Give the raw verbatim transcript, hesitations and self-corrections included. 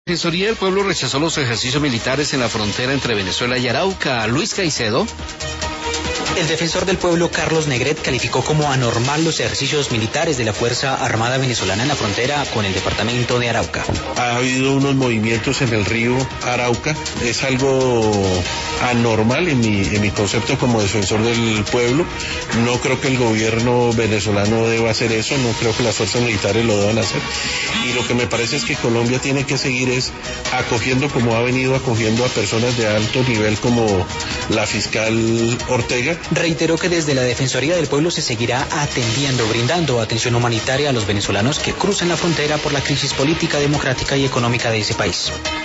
La Defensoría del Pueblo rechazó los ejercicios militares en la frontera entre Venezuela y Arauca. Luis Caicedo. El defensor del pueblo, Carlos Negret, calificó como anormal los ejercicios militares de la Fuerza Armada venezolana en la frontera con el departamento de Arauca. Ha habido unos movimientos en el río Arauca, es algo anormal en mi, en mi concepto como defensor del pueblo. No creo que el gobierno venezolano deba hacer eso, no creo que las fuerzas militares lo deban hacer. Y lo que me parece es que Colombia tiene que seguir es acogiendo, como ha venido acogiendo a personas de alto nivel como la fiscal Ortega. Reiteró que desde la Defensoría del Pueblo se seguirá atendiendo, brindando atención humanitaria a los venezolanos que cruzan la frontera por la crisis política, democrática y económica de ese país.